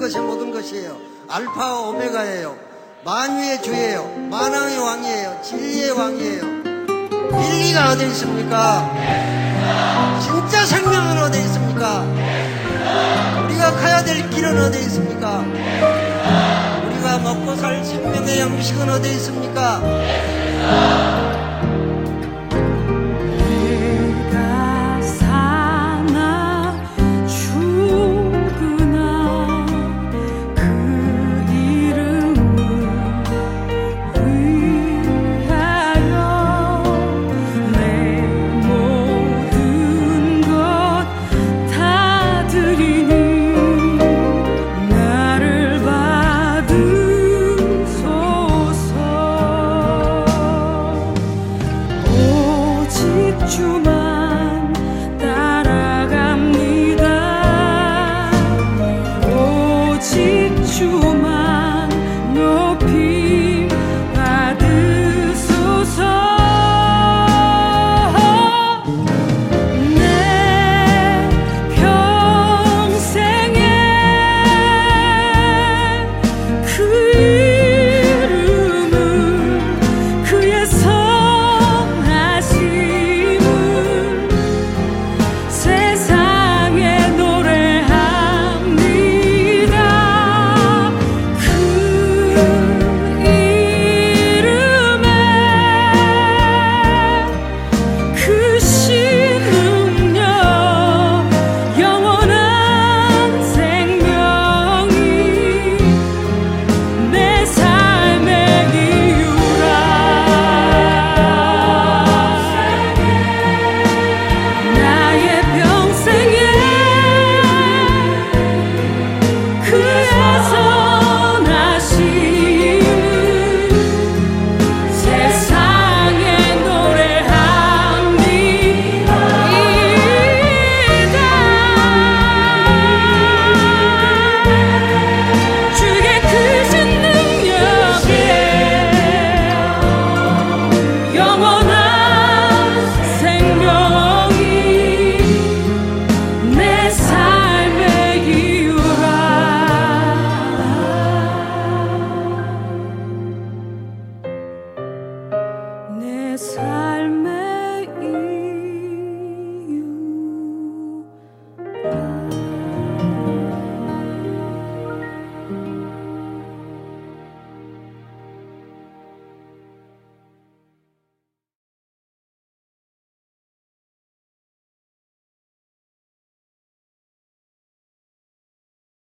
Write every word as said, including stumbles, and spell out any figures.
것이 모든 것이에요. 알파와 오메가예요. 만유의 주예요. 만왕의 왕이에요. 진리의 왕이에요. 진리가 어디 있습니까? 진짜 생명은 어디 있습니까? 우리가 가야 될 길은 어디 있습니까? 우리가 먹고 살 생명의 양식은 어디 있습니까? 내가 사나 죽으나 그 이름을 위하여 내 모든 것 다 드리니 나를 받으소서. 오직 주만 따라갑니다. 오직 주만 높임 받으소서. 내 평생에 그 이름을 그의 선하심을 세상에 노래합니다. 그 이름에 그 신능력 영원한 생명이 내 삶의 이유라. 나의 평생에 그의 선하심을 세상에 노래합니다. 주의 크신 능력에 영원한 생명이 내 삶의 이유라. 내 삶